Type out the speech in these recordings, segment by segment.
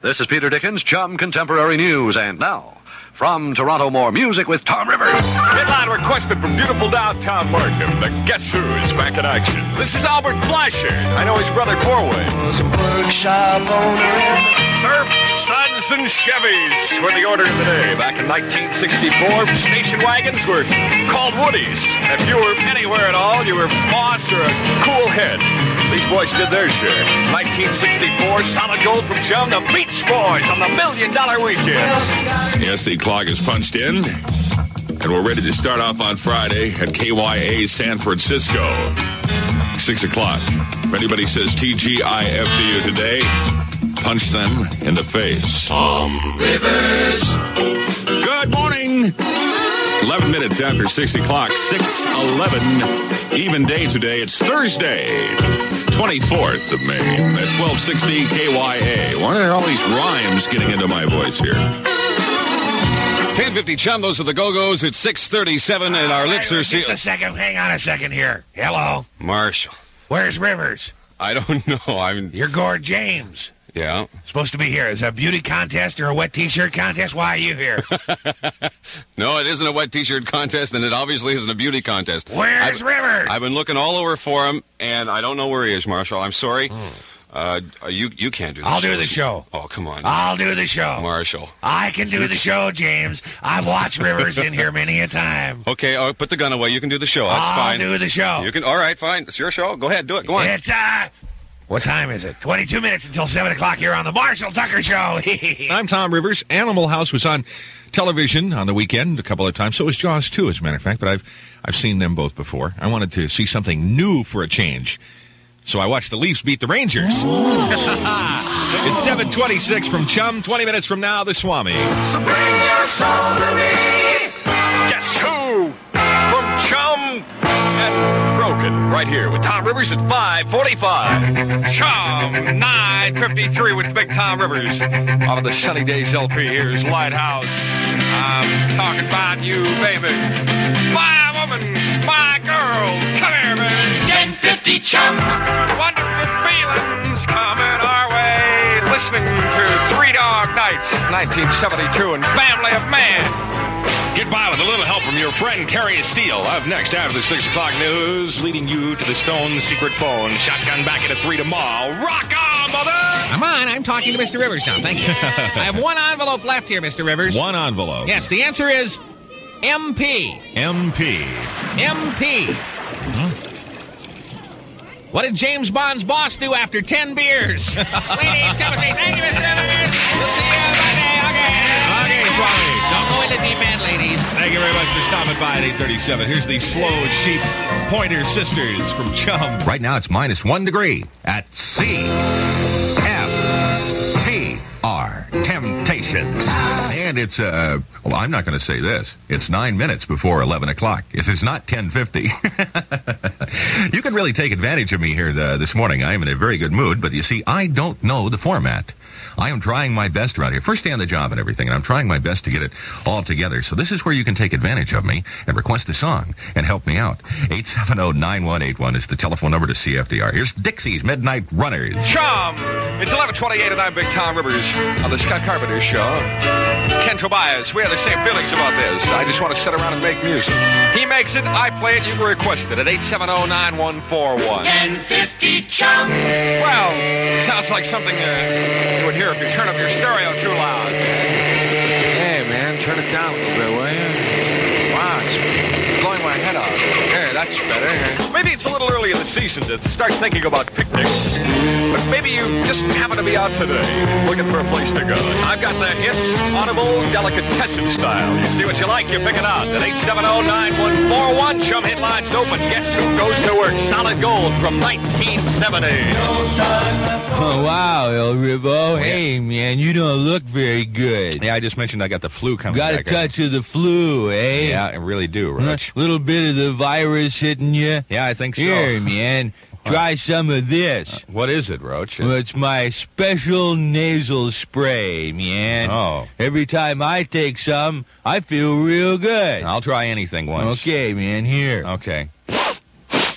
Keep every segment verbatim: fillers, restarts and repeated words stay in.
This is Peter Dickens, Chum Contemporary News, and now, from Toronto, more music with Tom Rivers. Headline requested from beautiful downtown Markham. The Guess Who is back in action. This is Albert Fleischer. I know his brother Corway. Was a workshop owner. Surf, Suds, and Chevys were the order of the day. Back in nineteen sixty-four, station wagons were called Woodies. If you were anywhere at all, you were boss or a cool head. These boys did their share. nineteen sixty-four, solid gold from Chum, the Beach Boys on the Million Dollar Weekend. Yes, the clock is punched in, and we're ready to start off on Friday at K Y A San Francisco. Six o'clock. If anybody says T G I F to you today, punch them in the face. Tom Rivers. Good morning. eleven minutes after six o'clock, six eleven. Even day today. It's Thursday, twenty-fourth of May at twelve sixty K Y A. Why are all these rhymes getting into my voice here? ten fifty Chum, those are the Go-Go's. It's six thirty-seven and our lips are sealed. Just a second. Hang on a second here. Hello. Marshall. Where's Rivers? I don't know. I'm. You're Gord James. Yeah. Supposed to be here. Is it a beauty contest or a wet T-shirt contest? Why are you here? No, it isn't a wet T-shirt contest, and it obviously isn't a beauty contest. Where's I've, Rivers? I've been looking all over for him, and I don't know where he is, Marshall. I'm sorry. Hmm. Uh, you you can't do the I'll show. do the show. Oh, come on. I'll do the show. Marshall. I can do the show, James. I've watched Rivers in here many a time. Okay, I'll put the gun away. You can do the show. That's I'll fine. do the show. You can. All right, fine. It's your show. Go ahead. Do it. Go on. It's, uh... What time is it? twenty-two minutes until seven o'clock here on the Marshall Tucker Show. I'm Tom Rivers. Animal House was on television on the weekend a couple of times. So was Jaws, too, as a matter of fact. But I've I've seen them both before. I wanted to see something new for a change. So I watched the Leafs beat the Rangers. It's seven twenty-six from Chum. twenty minutes from now, the Swami. So bring your soul to me. Guess Who? From Chum and Broken. Right here with Tom Rivers at five forty-five. Chum, nine fifty-three with Big Tom Rivers. Out of the Sunny Days L P, here's Lighthouse. I'm talking about you, baby. My woman, my girl. Come here, baby. ten fifty Chum. Wonderful feelings coming our way. Listening to Three Dog Nights, nineteen seventy-two, and Family of Man. Get by with a little help from your friend Carrie Steele. Up next after the six o'clock news, leading you to the Stone secret phone. Shotgun back at three tomorrow. Rock on, mother! Come on, I'm talking to Mister Rivers now. Thank you. I have one envelope left here, Mister Rivers. One envelope. Yes, the answer is M P. M P. M P. Huh? What did James Bond's boss do after ten beers? Ladies, come and say thank you, Mister Rivers. We'll see you Monday. Okay. Okay, Swami. Don't go in the deep end, ladies. Thank you very much for stopping by at eight thirty-seven. Here's the Slow Sheep Pointer Sisters from Chum. Right now it's minus one degree at C F T R, Temptations. And it's, uh, well, I'm not going to say this. It's nine minutes before eleven o'clock. It is not ten fifty. You can really take advantage of me here the, this morning. I am in a very good mood, but you see, I don't know the format. I am trying my best around here. First day on the job and everything, and I'm trying my best to get it all together. So this is where you can take advantage of me and request a song and help me out. eight seven zero, nine one eight one is the telephone number to C F D R. Here's Dixie's Midnight Runners. Chum! It's eleven twenty-eight and I'm Big Tom Rivers on the Scott Carpenter Show. Ken Tobias, we have the same feelings about this. I just want to sit around and make music. He makes it, I play it, you can request it at eight seven zero, nine one four one. ten fifty Chum. Well, it sounds like something uh, you would hear if you turn up your stereo too loud. Hey, man, turn it down a little bit, will you? Wow, it's blowing my head off. There, that's better. Maybe it's a little early in the season to start thinking about picnics. But maybe you just happen to be out today looking for a place to go. I've got the hits, audible, delicatessen style. You see what you like, you pick it out. At eight seven zero, nine one four one, Chum hit lines open. Guess who goes to work? Solid gold from nineteen seventy. Oh, wow, El Rivo. Hey, man, you don't look very good. Yeah, I just mentioned I got the flu coming Got a back. touch of the flu, eh? Yeah, I really do, Roach. A little bit of the virus hitting you. Yeah, I think so. Here, man, try some of this. Uh, what is it, Roach? Well, it's my special nasal spray, man. Oh. Every time I take some, I feel real good. I'll try anything once. Okay, man, here. Okay.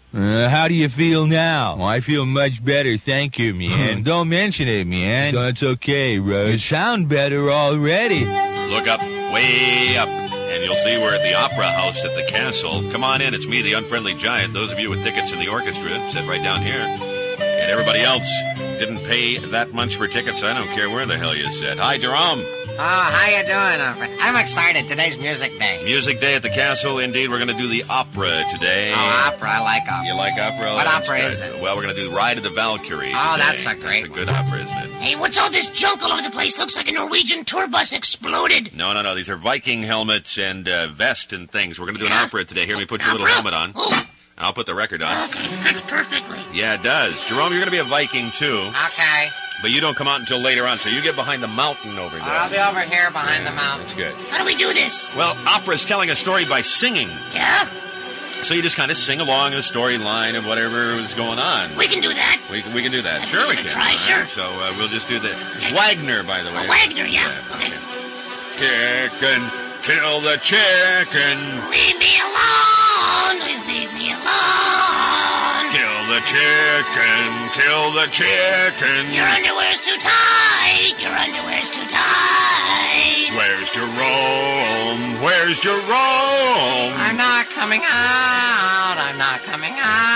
Uh, how do you feel now? I feel much better, thank you, man. Don't mention it, man. That's okay, Russ. You sound better already. Look up, way up, and you'll see we're at the Opera House at the Castle. Come on in, it's me, the Unfriendly Giant. Those of you with tickets in the orchestra, sit right down here. And everybody else didn't pay that much for tickets. I don't care where the hell you sit. Hi, Jerome. Oh, how you doing, Uncle? I'm excited. Today's music day. Music day at the Castle. Indeed, we're going to do the opera today. Oh, opera. I like opera. You like opera? What That's opera good. is it? Well, we're going to do Ride of the Valkyrie. Oh, today. that's a great That's a good opera, isn't it? Hey, what's all this junk all over the place? Looks like a Norwegian tour bus exploded. No, no, no. These are Viking helmets and uh, vest and things. We're going to do Yeah. an opera today. Here, let me put your little helmet on. Oh. And I'll put the record on. Okay, fits perfectly. Yeah, it does. Jerome, you're going to be a Viking, too. Okay. But you don't come out until later on, so you get behind the mountain over there. I'll be over here behind the mountain. That's good. How do we do this? Well, opera's telling a story by singing. Yeah? So you just kind of sing along a storyline of whatever is going on. We can do that. We can, we can do that. I'd Sure we give can. it a try, All sure. right, so uh, we'll just do that. It's Wagner, by the way. Oh, Wagner, yeah. Okay. Chicken, kill the chicken. Leave me alone. Please leave me alone. Kill the chicken, kill the chicken. Your underwear's too tight. Your underwear's too tight. Where's Jerome? Where's Jerome? I'm not coming out. I'm not coming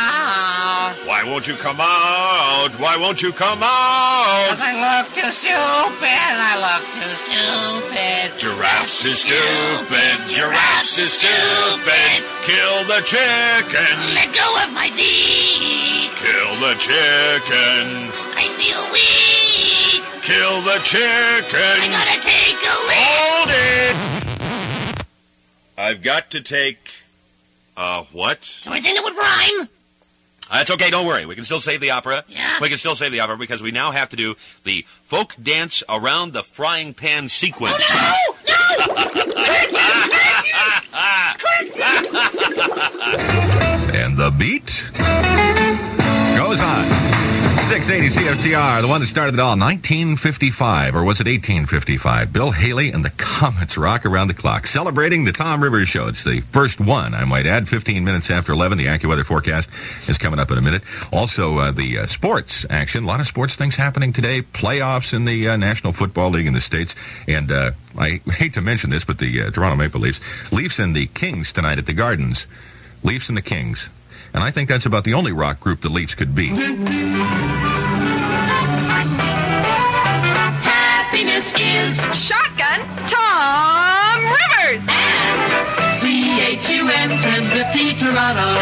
out. Why won't you come out? Why won't you come out? Because I look too stupid. I look too stupid. Giraffes is stupid. Giraffes is stupid. Kill the chicken. Let go of my beak. Kill the chicken. I feel weak. Kill the chicken. I gotta take a lick. Hold it. I've got to take... Uh, what? So anything that would rhyme. That's okay, don't worry. We can still save the opera. Yeah? We can still save the opera because we now have to do the folk dance around the frying pan sequence. Oh, no! No! And the beat goes on. six eighty C F T R, the one that started it all, nineteen fifty-five, or was it eighteen fifty-five? Bill Haley and the Comets rock around the clock, celebrating the Tom Rivers Show. It's the first one, I might add, fifteen minutes after eleven. The AccuWeather forecast is coming up in a minute. Also, uh, the uh, sports action, a lot of sports things happening today, playoffs in the uh, National Football League in the States, and uh, I hate to mention this, but the uh, Toronto Maple Leafs, Leafs and the Kings tonight at the Gardens. Leafs and the Kings. And I think that's about the only rock group the Leafs could beat. Happiness is Shotgun Tom Rivers and C H U M ten fifty Toronto.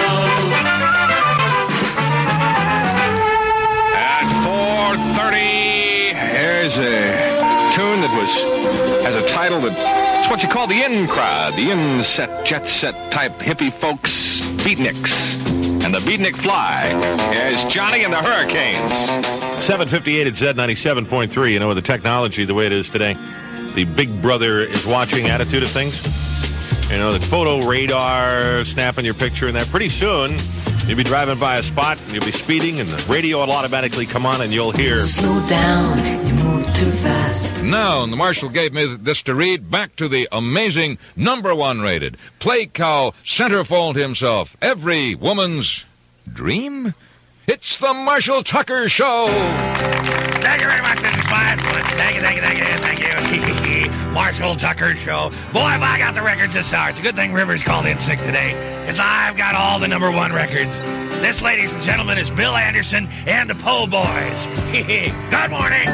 At four thirty, here's a tune that was has a title that it's what you call the in crowd, the in-set, jet-set type hippie folks, beatniks. And the Beatnik Fly. Here's Johnny and the Hurricanes. seven fifty-eight at Z ninety-seven point three. You know, with the technology the way it is today, the Big Brother is watching attitude of things. You know, the photo radar, snapping your picture and that. Pretty soon, you'll be driving by a spot and you'll be speeding and the radio will automatically come on and you'll hear... Slow down, you move too fast. Now, and the Marshal gave me this to read, back to the amazing number one rated Play Cow centerfold himself. Every woman's dream? It's the Marshall Tucker Show. Thank you very much, Mister Five. Thank you, thank you, thank you, thank you. Marshall Tucker Show. Boy, have I got the records this hour. It's a good thing Rivers called in sick today, because I've got all the number one records. This, ladies and gentlemen, is Bill Anderson and the Po' Boys. Good morning.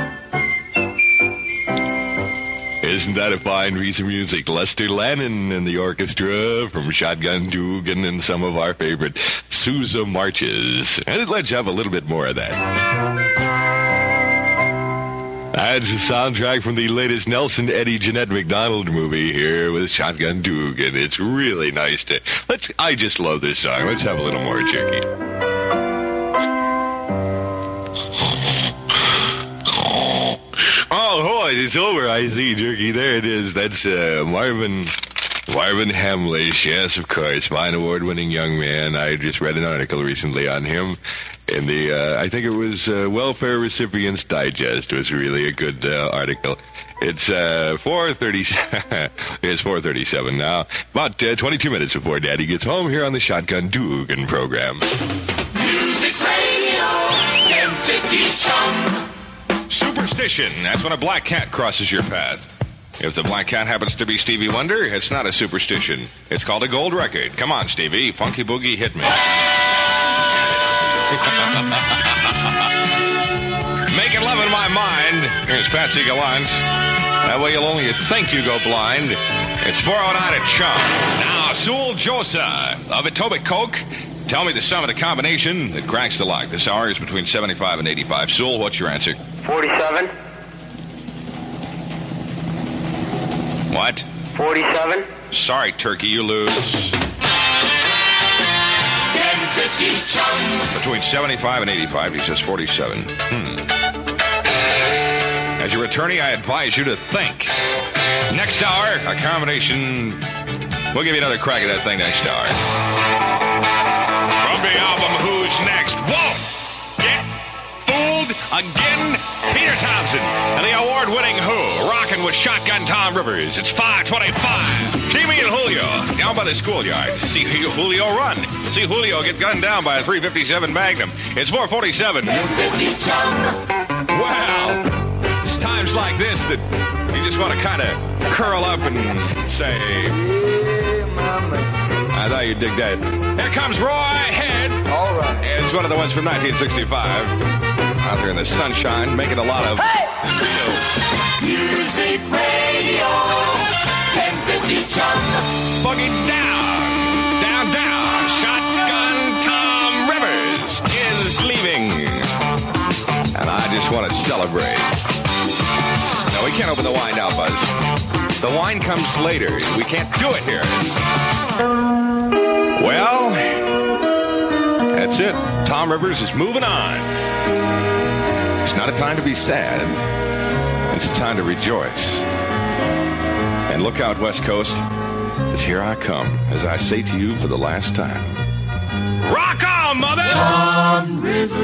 Isn't that a fine piece of music? Lester Lannon and the orchestra from Shotgun Dugan and some of our favorite Sousa marches. And let's have a little bit more of that. That's a soundtrack from the latest Nelson Eddie Jeanette McDonald movie here with Shotgun Dugan. It's really nice to... Let's. I just love this song. Let's have a little more, Chicky. Oh, boy, it's over. I see, Jerky. There it is. That's uh, Marvin Marvin Hamlish. Yes, of course. Fine award-winning young man. I just read an article recently on him. in the, uh, I think it was uh, Welfare Recipients Digest was really a good uh, article. It's uh, four thirty. It's four thirty-seven now. About uh, twenty-two minutes before Daddy gets home here on the Shotgun Dugan program. Music Radio, ten fifty Chum. Superstition. That's when a black cat crosses your path. If the black cat happens to be Stevie Wonder, it's not a superstition. It's called a gold record. Come on, Stevie. Funky Boogie, hit me. Making love in my mind. Here's Patsy Gallant. That way you'll only think you go blind. It's four oh nine at Chum. Now, Sewell Josa of Etobicoke Coke. Tell me the sum of the combination that cracks the lock. This hour is between seventy-five and eighty-five. Sewell, what's your answer? forty-seven. What? forty-seven. Sorry, Turkey, you lose. ten fifty Chum. Between seventy-five and eighty-five, he says forty-seven. Hmm. As your attorney, I advise you to think. Next hour, a combination. We'll give you another crack at that thing next hour. From the album Who's Next? Whoa! Get fooled again? Peter Townsend and the award-winning Who, rocking with Shotgun Tom Rivers. It's five twenty-five. See me and Julio down by the schoolyard. See Julio run. See Julio get gunned down by a three fifty-seven Magnum. It's four forty-seven. Wow. It's times like this that you just want to kind of curl up and say, I thought you'd dig that. Here comes Roy Head. All right. It's one of the ones from nineteen sixty-five. Out there in the sunshine, making a lot of... Hey! Music Radio, ten fifty Chum. Boogie down, down, down. Shotgun Tom Rivers is leaving. And I just want to celebrate. No, we can't open the wine now, Buzz. The wine comes later. We can't do it here. Well, that's it. Tom Rivers is moving on. It's not a time to be sad. It's a time to rejoice. And look out, West Coast, as here I come, as I say to you for the last time. Rock on, mother! Tom Rivers.